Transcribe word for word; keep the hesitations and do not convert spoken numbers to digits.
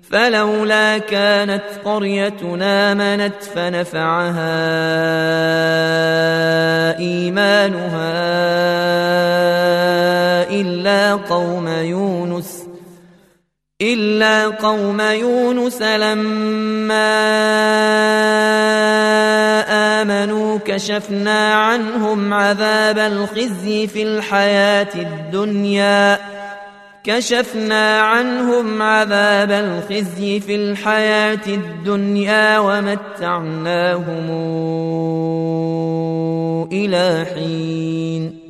فلولا كانت قريتنا آمنت فنفعها إيمانها إلا قوم يونس إلا قوم يونس لما آمنوا كشفنا عنهم عذاب الخزي في الحياة الدنيا كشفنا عنهم عذاب الخزي في الحياة الدنيا ومتعناهم إلى حين